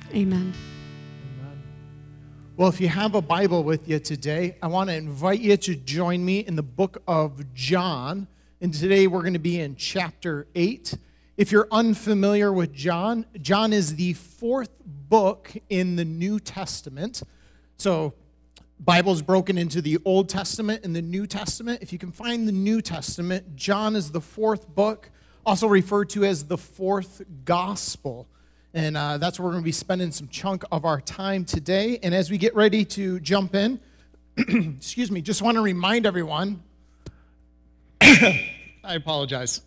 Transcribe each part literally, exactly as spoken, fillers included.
Amen. Amen. Well, if you have a Bible with you today, I want to invite you to join me in the book of John. And today we're going to be in chapter eight. If you're unfamiliar with John, John is the fourth book in the New Testament. So, Bible is broken into the Old Testament and the New Testament. If you can find the New Testament, John is the fourth book, also referred to as the fourth gospel. And uh, that's where we're going to be spending some chunk of our time today. And as we get ready to jump in, excuse me, just want to remind everyone, I apologize.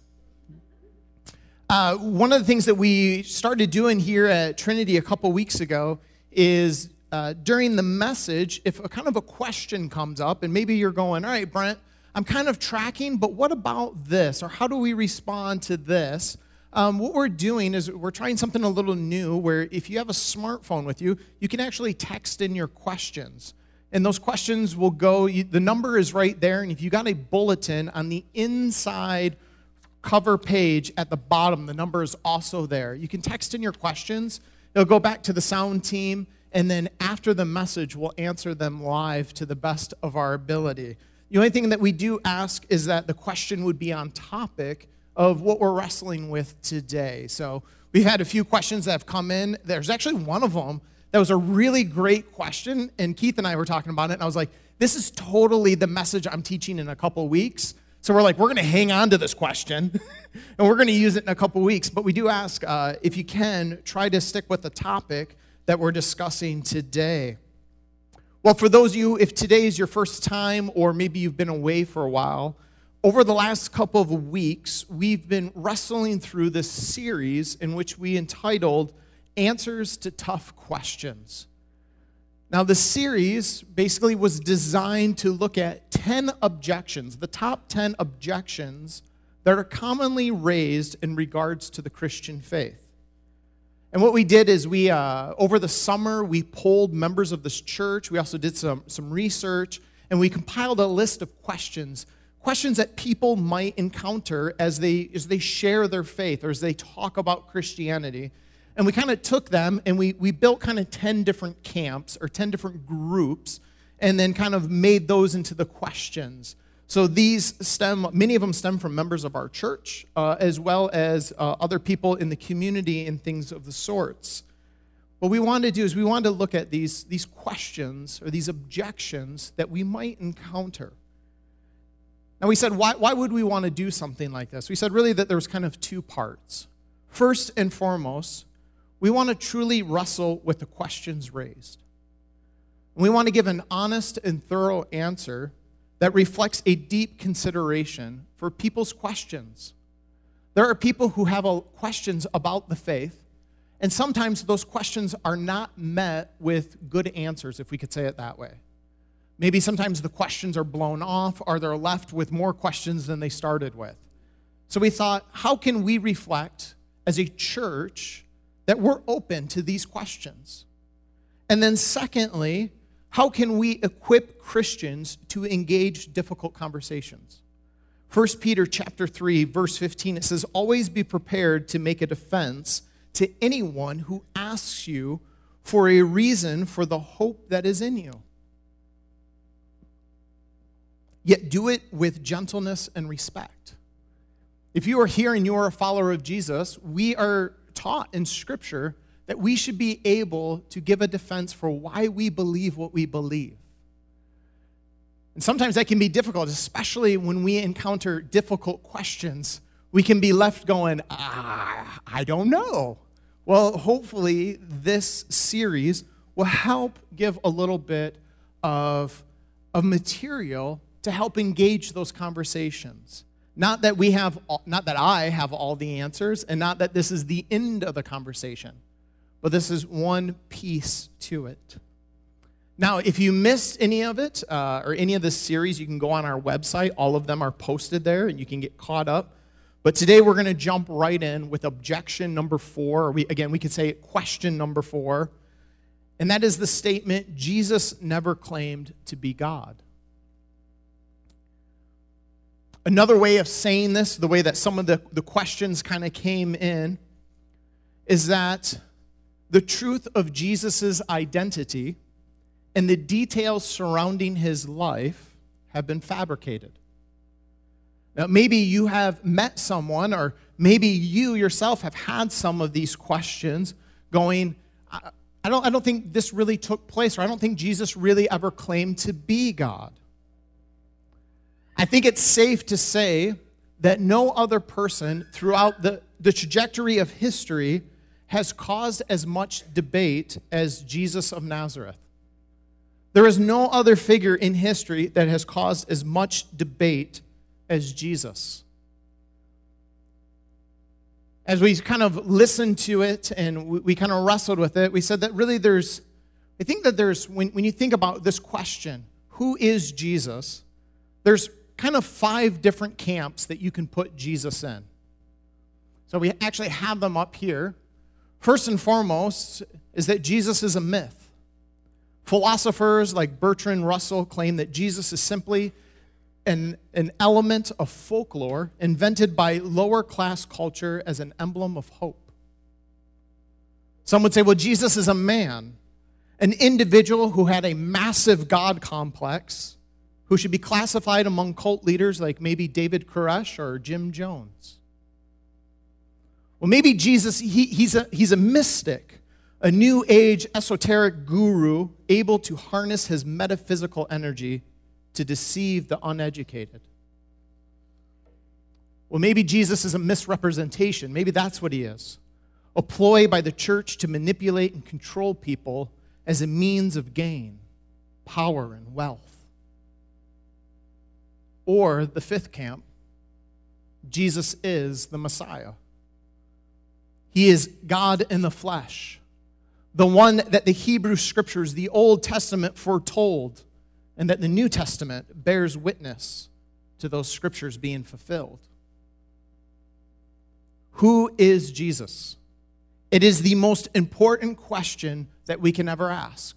Uh, one of the things that we started doing here at Trinity a couple weeks ago is uh, during the message, if a kind of a question comes up, and maybe you're going, all right, Brent, I'm kind of tracking, but what about this? Or how do we respond to this? Um, what we're doing is we're trying something a little new where if you have a smartphone with you, you can actually text in your questions. And those questions will go, you, the number is right there, and if you got a bulletin on the inside cover page at the bottom, the number is also there. You can text in your questions. It'll go back to the sound team, and then after the message, we'll answer them live to the best of our ability. The only thing that we do ask is that the question would be on topic of what we're wrestling with today. So we've had a few questions that have come in. There's actually one of them that was a really great question, and Keith and I were talking about it, and I was like, this is totally the message I'm teaching in a couple weeks. So we're like, we're going to hang on to this question, and we're going to use it in a couple weeks. But we do ask, uh, if you can, try to stick with the topic that we're discussing today. Well, for those of you, if today is your first time, or maybe you've been away for a while, over the last couple of weeks, we've been wrestling through this series in which we entitled Answers to Tough Questions. Now, the series basically was designed to look at ten objections, the top ten objections that are commonly raised in regards to the Christian faith. And what we did is we, uh, over the summer, we polled members of this church. We also did some, some research, and we compiled a list of questions, questions that people might encounter as they, as they share their faith or as they talk about Christianity. And we kind of took them and we, we built kind of ten different camps or ten different groups and then kind of made those into the questions. So these stem, many of them stem from members of our church uh, as well as uh, other people in the community and things of the sorts. What we wanted to do is we wanted to look at these, these questions or these objections that we might encounter. Now we said, why, why would we want to do something like this? We said really that there was kind of two parts. First and foremost, we want to truly wrestle with the questions raised. We want to give an honest and thorough answer that reflects a deep consideration for people's questions. There are people who have questions about the faith, and sometimes those questions are not met with good answers, if we could say it that way. Maybe sometimes the questions are blown off, or they're left with more questions than they started with. So we thought, how can we reflect as a church that we're open to these questions? And then secondly, how can we equip Christians to engage difficult conversations? First Peter chapter three, verse fifteen, it says, always be prepared to make a defense to anyone who asks you for a reason for the hope that is in you. Yet do it with gentleness and respect. If you are here and you are a follower of Jesus, we are taught in Scripture that we should be able to give a defense for why we believe what we believe. And sometimes that can be difficult, especially when we encounter difficult questions. We can be left going, ah, I don't know. Well, hopefully this series will help give a little bit of, of material to help engage those conversations. Not that we have, not that I have all the answers, and not that this is the end of the conversation, but this is one piece to it. Now, if you missed any of it, uh, or any of this series, you can go on our website. All of them are posted there, and you can get caught up. But today we're going to jump right in with objection number four, or we, again, we could say question number four, and that is the statement, Jesus never claimed to be God. Another way of saying this, the way that some of the, the questions kind of came in, is that the truth of Jesus' identity and the details surrounding his life have been fabricated. Now, maybe you have met someone, or maybe you yourself have had some of these questions going, I, I don't, I don't think this really took place, or I don't think Jesus really ever claimed to be God. I think it's safe to say that no other person throughout the, the trajectory of history has caused as much debate as Jesus of Nazareth. There is no other figure in history that has caused as much debate as Jesus. As we kind of listened to it and we, we kind of wrestled with it, we said that really there's, I think that there's, when, when you think about this question, who is Jesus? There's kind of five different camps that you can put Jesus in. So we actually have them up here. First and foremost is that Jesus is a myth. Philosophers like Bertrand Russell claim that Jesus is simply an, an element of folklore invented by lower class culture as an emblem of hope. Some would say, well, Jesus is a man, an individual who had a massive God complex, who should be classified among cult leaders like maybe David Koresh or Jim Jones. Well, maybe Jesus, he, he's, a, he's a mystic, a new age esoteric guru able to harness his metaphysical energy to deceive the uneducated. Well, maybe Jesus is a misrepresentation. Maybe that's what he is. A ploy by the church to manipulate and control people as a means of gain, power, and wealth. Or the fifth camp, Jesus is the Messiah. He is God in the flesh, the one that the Hebrew Scriptures, the Old Testament, foretold, and that the New Testament bears witness to those Scriptures being fulfilled. Who is Jesus? It is the most important question that we can ever ask.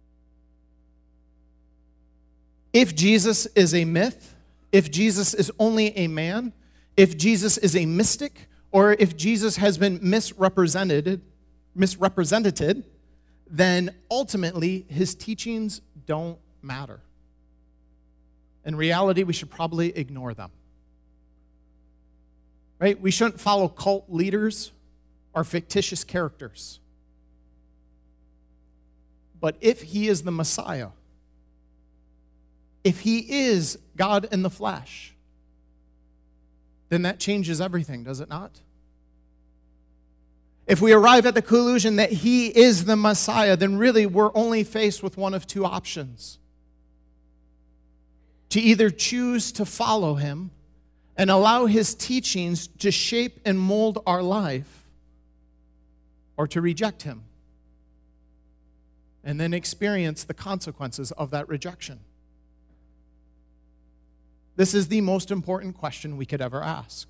If Jesus is a myth, if Jesus is only a man, if Jesus is a mystic, or if Jesus has been misrepresented, misrepresented, then ultimately his teachings don't matter. In reality, we should probably ignore them. Right? We shouldn't follow cult leaders or fictitious characters. But if he is the Messiah, if he is God in the flesh, then that changes everything, does it not? If we arrive at the conclusion that he is the Messiah, then really we're only faced with one of two options. To either choose to follow him and allow his teachings to shape and mold our life, or to reject him and then experience the consequences of that rejection. This is the most important question we could ever ask.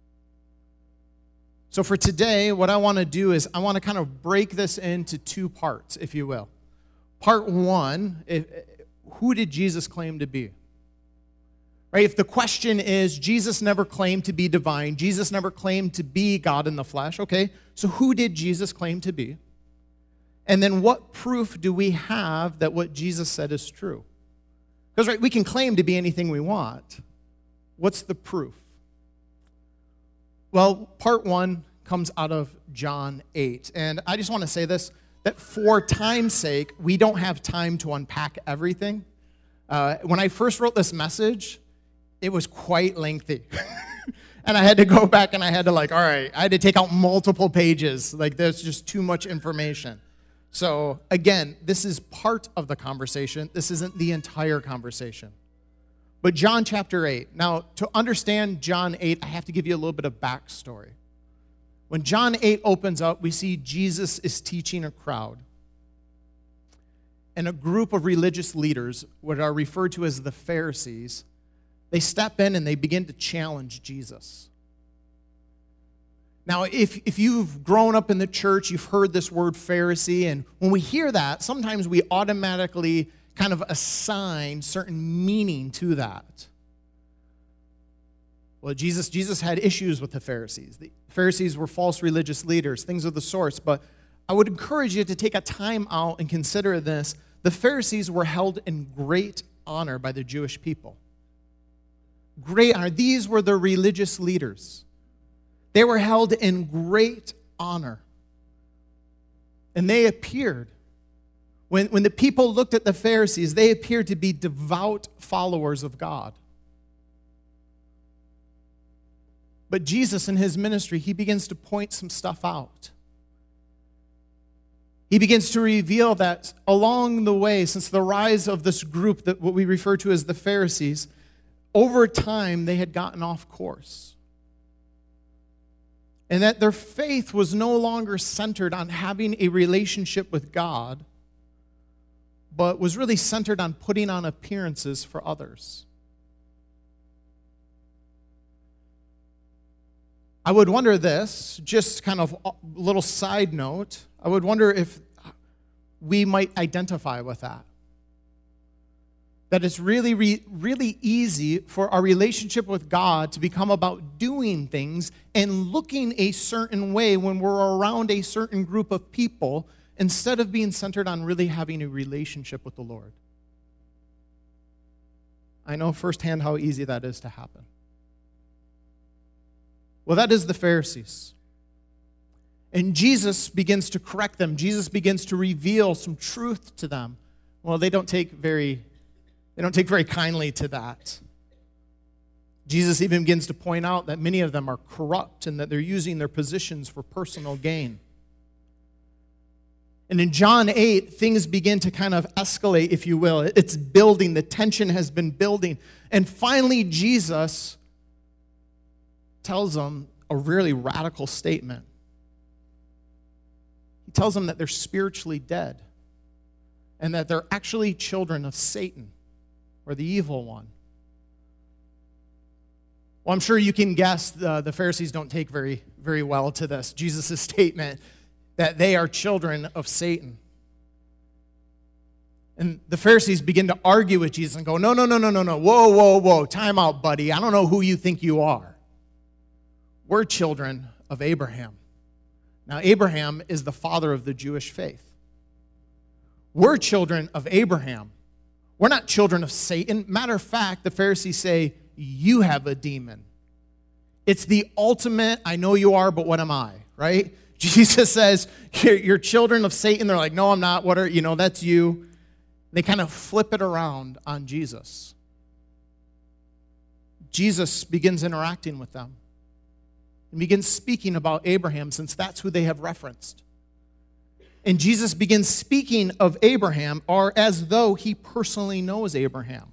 So for today, what I want to do is I want to kind of break this into two parts, if you will. Part one, if, who did Jesus claim to be? Right? If the question is, Jesus never claimed to be divine, Jesus never claimed to be God in the flesh, okay, so who did Jesus claim to be? And then what proof do we have that what Jesus said is true? Because, right, we can claim to be anything we want. What's the proof? Well, part one comes out of John eight. And I just want to say this, that for time's sake, we don't have time to unpack everything. Uh, when I first wrote this message, it was quite lengthy. And I had to go back and I had to like, all right, I had to take out multiple pages. Like, there's just too much information. So again, this is part of the conversation. This isn't the entire conversation. But John chapter eight. Now, to understand John eight, I have to give you a little bit of backstory. When John eight opens up, we see Jesus is teaching a crowd. And a group of religious leaders, what are referred to as the Pharisees, they step in and they begin to challenge Jesus. Now, if, if you've grown up in the church, you've heard this word Pharisee, and when we hear that, sometimes we automatically kind of assign certain meaning to that. Well, Jesus, Jesus had issues with the Pharisees. The Pharisees were false religious leaders, things of the sorts, but I would encourage you to take a time out and consider this. The Pharisees were held in great honor by the Jewish people. Great honor. These were the religious leaders. They were held in great honor. And they appeared, when, when the people looked at the Pharisees, they appeared to be devout followers of God. But Jesus, in his ministry, he begins to point some stuff out. He begins to reveal that along the way, since the rise of this group, that what we refer to as the Pharisees, over time they had gotten off course. And that their faith was no longer centered on having a relationship with God, but was really centered on putting on appearances for others. I would wonder this, just kind of a little side note, I would wonder if we might identify with that. That it's really, really easy for our relationship with God to become about doing things and looking a certain way when we're around a certain group of people instead of being centered on really having a relationship with the Lord. I know firsthand how easy that is to happen. Well, that is the Pharisees. And Jesus begins to correct them. Jesus begins to reveal some truth to them. Well, they don't take very They don't take very kindly to that. Jesus even begins to point out that many of them are corrupt and that they're using their positions for personal gain. And in John eight, things begin to kind of escalate, if you will. It's building. The tension has been building. And finally, Jesus tells them a really radical statement. He tells them that they're spiritually dead and that they're actually children of Satan, or the evil one. Well, I'm sure you can guess the, the Pharisees don't take very, very well to this, Jesus' statement that they are children of Satan. And the Pharisees begin to argue with Jesus and go, no, no, no, no, no, no, whoa, whoa, whoa, time out, buddy. I don't know who you think you are. We're children of Abraham. Now, Abraham is the father of the Jewish faith. We're children of Abraham. We're not children of Satan. Matter of fact, the Pharisees say, you have a demon. It's the ultimate, I know you are, but what am I, right? Jesus says, you're, you're children of Satan. They're like, no, I'm not. What are, you know, that's you. They kind of flip it around on Jesus. Jesus begins interacting with them and begins speaking about Abraham, since that's who they have referenced. And Jesus begins speaking of Abraham, or as though he personally knows Abraham.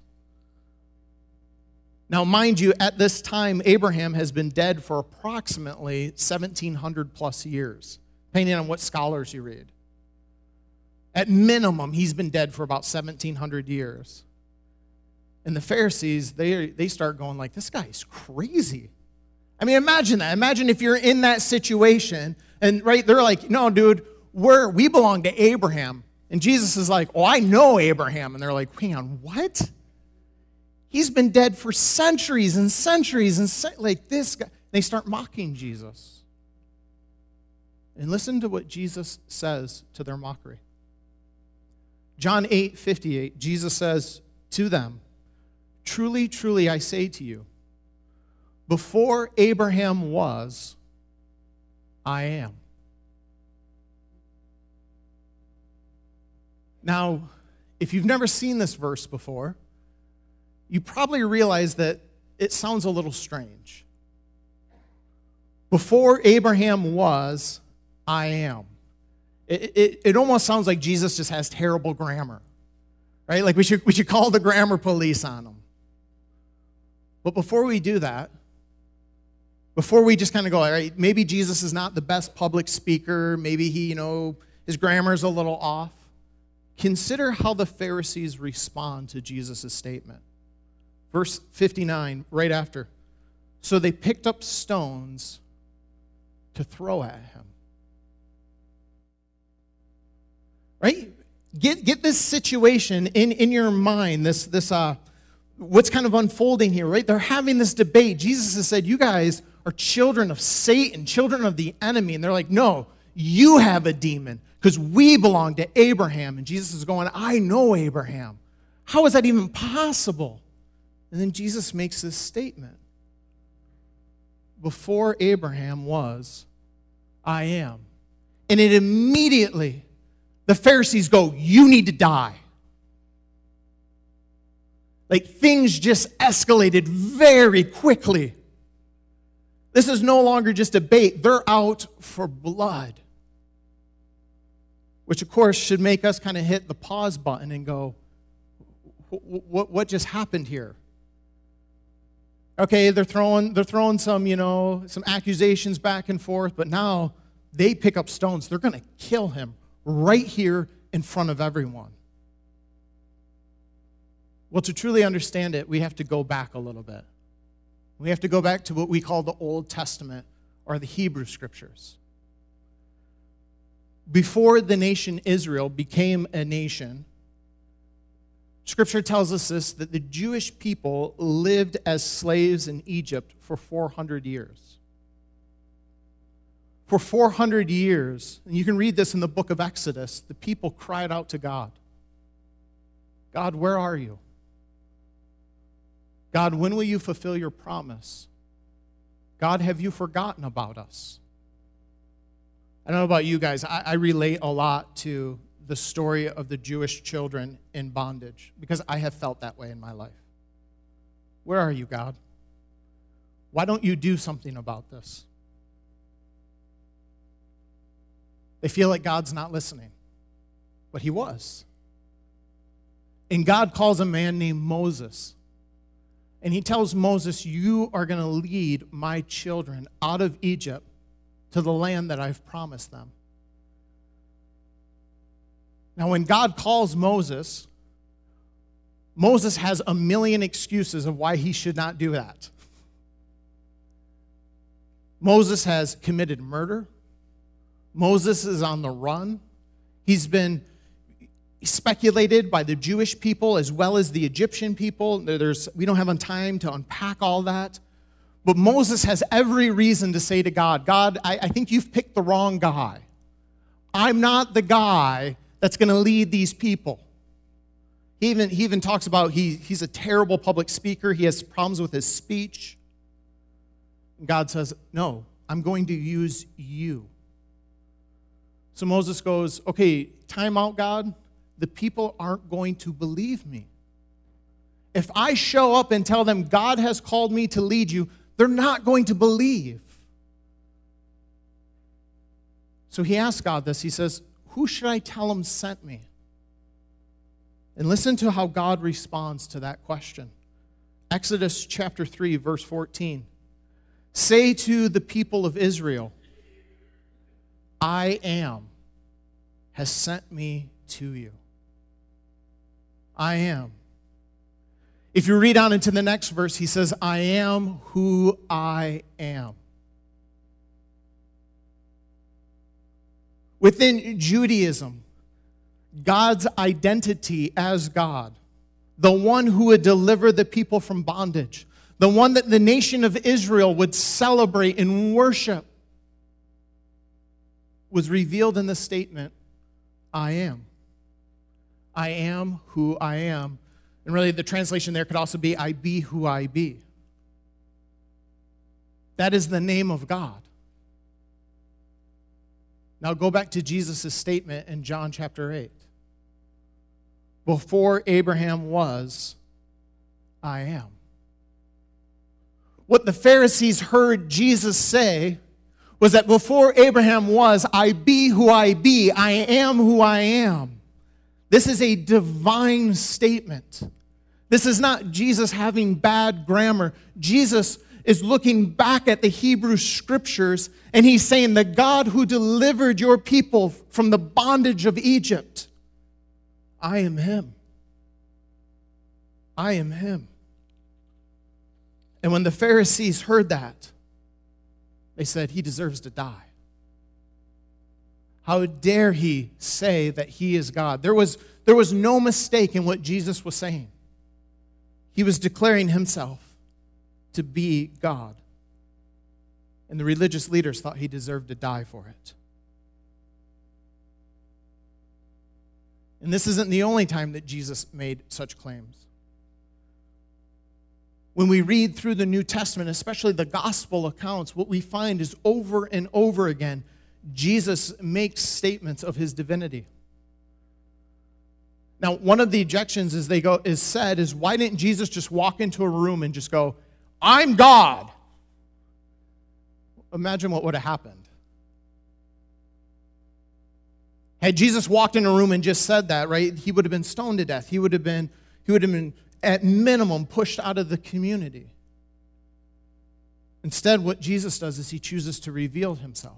Now, mind you, at this time, Abraham has been dead for approximately seventeen hundred plus years, depending on what scholars you read. At minimum, he's been dead for about seventeen hundred years. And the Pharisees, they, they start going like, this guy's crazy. I mean, imagine that. Imagine if you're in that situation, and right, they're like, no, dude, We're, we belong to Abraham. And Jesus is like, oh, I know Abraham. And they're like, hang on, what? He's been dead for centuries and centuries. And ce- like this guy. They start mocking Jesus. And listen to what Jesus says to their mockery. John eight fifty-eight, Jesus says to them, truly, truly, I say to you, before Abraham was, I am. Now, if you've never seen this verse before, you probably realize that it sounds a little strange. Before Abraham was, I am. It, it, it almost sounds like Jesus just has terrible grammar, right? Like we should, we should call the grammar police on him. But before we do that, before we just kind of go, all right, maybe Jesus is not the best public speaker, maybe he, you know, his grammar's a little off. Consider how the Pharisees respond to Jesus' statement. Verse fifty-nine, right after. So they picked up stones to throw at him. Right? Get, get this situation in, in your mind, this, this uh, what's kind of unfolding here, right? They're having this debate. Jesus has said, you guys are children of Satan, children of the enemy. And they're like, no, you have a demon because we belong to Abraham. And Jesus is going, I know Abraham. How is that even possible? And then Jesus makes this statement. Before Abraham was, I am. And it immediately, the Pharisees go, you need to die. Like things just escalated very quickly. This is no longer just a bait. They're out for blood. Which, of course, should make us kind of hit the pause button and go, what, what just happened here? Okay, they're throwing, they're throwing some, you know, some accusations back and forth, but now they pick up stones. They're going to kill him right here in front of everyone. Well, to truly understand it, we have to go back a little bit. We have to go back to what we call the Old Testament or the Hebrew Scriptures. Before the nation Israel became a nation, Scripture tells us this, that the Jewish people lived as slaves in Egypt for four hundred years. For four hundred years, and you can read this in the book of Exodus, the people cried out to God. God, where are you? God, when will you fulfill your promise? God, have you forgotten about us? I don't know about you guys. I, I relate a lot to the story of the Jewish children in bondage because I have felt that way in my life. Where are you, God? Why don't you do something about this? They feel like God's not listening, but he was. And God calls a man named Moses. And he tells Moses, you are going to lead my children out of Egypt to the land that I've promised them. Now, when God calls Moses, Moses has a million excuses of why he should not do that. Moses has committed murder. Moses is on the run. He's been speculated by the Jewish people as well as the Egyptian people. There's, we don't have time to unpack all that. But Moses has every reason to say to God, God, I, I think you've picked the wrong guy. I'm not the guy that's going to lead these people. He even, he even talks about he, he's a terrible public speaker. He has problems with his speech. And God says, no, I'm going to use you. So Moses goes, okay, time out, God. The people aren't going to believe me. If I show up and tell them God has called me to lead you, they're not going to believe. So he asks God this. He says, who should I tell him sent me? And listen to how God responds to that question. Exodus chapter three, verse fourteen. Say to the people of Israel, I am has sent me to you. I am. If you read on into the next verse, he says, I am who I am. Within Judaism, God's identity as God, the one who would deliver the people from bondage, the one that the nation of Israel would celebrate and worship, was revealed in the statement, I am. I am who I am. And really the translation there could also be, I be who I be. That is the name of God. Now go back to Jesus' statement in John chapter eight. Before Abraham was, I am. What the Pharisees heard Jesus say was that before Abraham was, I be who I be. I am who I am. This is a divine statement. This is not Jesus having bad grammar. Jesus is looking back at the Hebrew Scriptures, and he's saying, the God who delivered your people from the bondage of Egypt, I am him. I am him. And when the Pharisees heard that, they said, he deserves to die. How dare he say that he is God? There was, there was no mistake in what Jesus was saying. He was declaring himself to be God. And the religious leaders thought he deserved to die for it. And this isn't the only time that Jesus made such claims. When we read through the New Testament, especially the gospel accounts, what we find is over and over again, Jesus makes statements of his divinity. Now, one of the objections is they go is said is, why didn't Jesus just walk into a room and just go, I'm God? Imagine what would have happened. Had Jesus walked in a room and just said that, right, he would have been stoned to death. He would have been, he would have been, at minimum, pushed out of the community. Instead, what Jesus does is he chooses to reveal himself.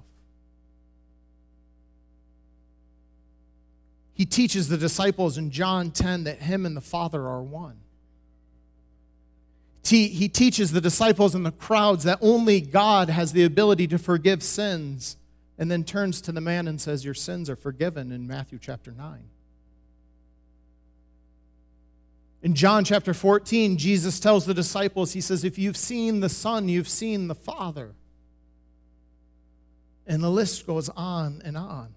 He teaches the disciples in John ten that him and the Father are one. He teaches the disciples and the crowds that only God has the ability to forgive sins, and then turns to the man and says, your sins are forgiven, in Matthew chapter nine. In John chapter fourteen, Jesus tells the disciples, he says, if you've seen the Son, you've seen the Father. And the list goes on and on.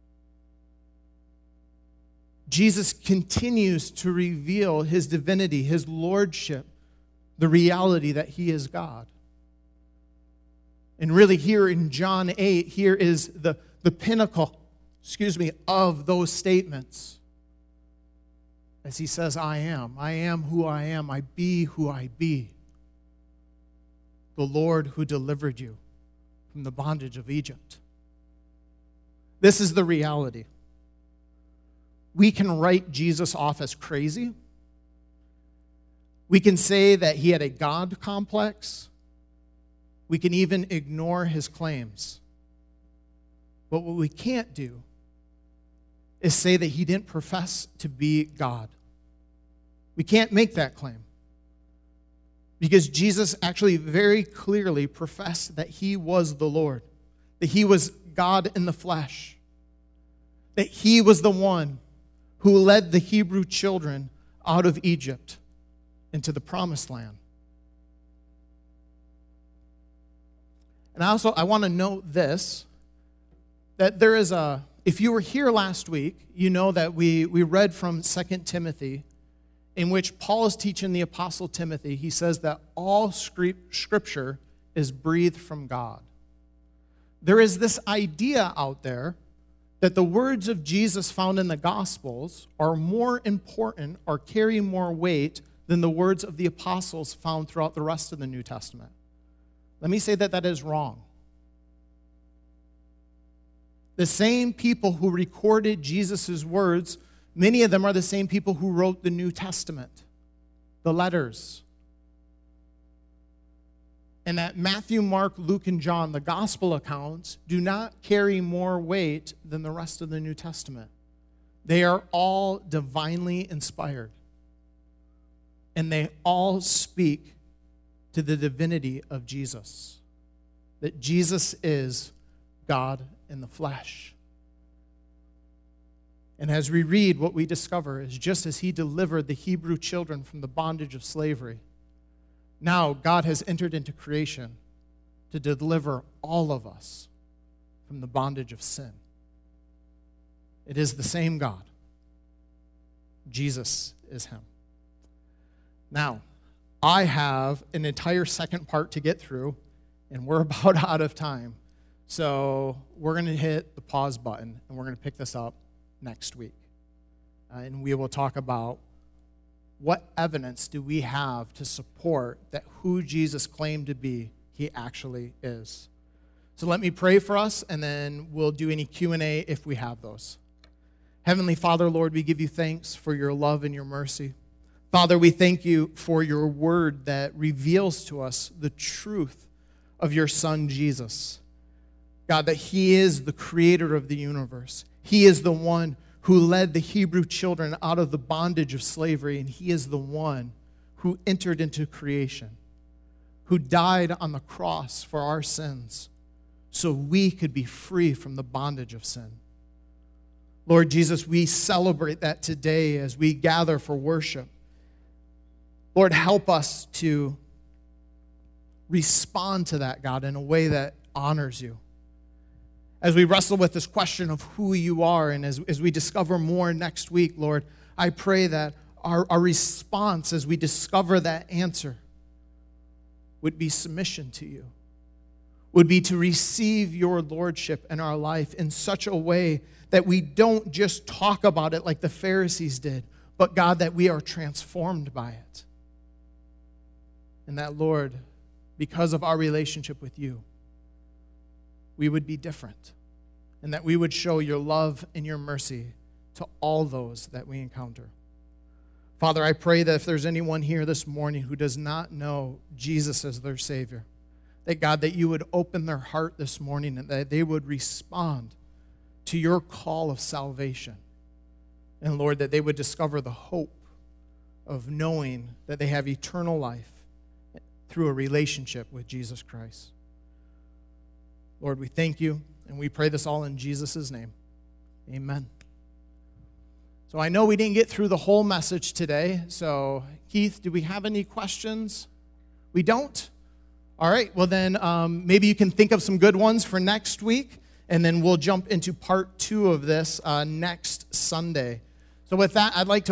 Jesus continues to reveal his divinity, his lordship, the reality that he is God. And really here in John eight, here is the, the pinnacle, excuse me, of those statements. As he says, I am. I am who I am. I be who I be. The Lord who delivered you from the bondage of Egypt. This is the reality. We can write Jesus off as crazy. We can say that he had a God complex. We can even ignore his claims. But what we can't do is say that he didn't profess to be God. We can't make that claim. Because Jesus actually very clearly professed that he was the Lord, that he was God in the flesh, that he was the one who led the Hebrew children out of Egypt into the promised land. And also, I want to note this, that there is a, if you were here last week, you know that we, we read from Second Timothy, in which Paul is teaching the Apostle Timothy. He says that all Scripture is breathed from God. There is this idea out there that the words of Jesus found in the Gospels are more important or carry more weight than the words of the apostles found throughout the rest of the New Testament. Let me say that that is wrong. The same people who recorded Jesus' words, many of them are the same people who wrote the New Testament, the letters. And that Matthew, Mark, Luke, and John, the gospel accounts, do not carry more weight than the rest of the New Testament. They are all divinely inspired. And they all speak to the divinity of Jesus. That Jesus is God in the flesh. And as we read, what we discover is just as he delivered the Hebrew children from the bondage of slavery, now God has entered into creation to deliver all of us from the bondage of sin. It is the same God. Jesus is him. Now, I have an entire second part to get through, and we're about out of time. So we're going to hit the pause button, and we're going to pick this up next week. Uh, and we will talk about what evidence do we have to support that who Jesus claimed to be, he actually is. So let me pray for us, and then we'll do any Q and A if we have those. Heavenly Father, Lord, we give you thanks for your love and your mercy. Father, we thank you for your word that reveals to us the truth of your Son, Jesus. God, that he is the creator of the universe. He is the one who led the Hebrew children out of the bondage of slavery, and he is the one who entered into creation, who died on the cross for our sins so we could be free from the bondage of sin. Lord Jesus, we celebrate that today as we gather for worship. Lord, help us to respond to that, God, in a way that honors you. As we wrestle with this question of who you are, and as, as we discover more next week, Lord, I pray that our, our response as we discover that answer would be submission to you, would be to receive your lordship in our life in such a way that we don't just talk about it like the Pharisees did, but God, that we are transformed by it. And that, Lord, because of our relationship with you, we would be different, and that we would show your love and your mercy to all those that we encounter. Father, I pray that if there's anyone here this morning who does not know Jesus as their Savior, that God, that you would open their heart this morning and that they would respond to your call of salvation. And Lord, that they would discover the hope of knowing that they have eternal life through a relationship with Jesus Christ. Lord, we thank you, and we pray this all in Jesus' name. Amen. So I know we didn't get through the whole message today. So, Keith, do we have any questions? We don't? All right. Well, then um, maybe you can think of some good ones for next week, and then we'll jump into part two of this uh, next Sunday. So with that, I'd like to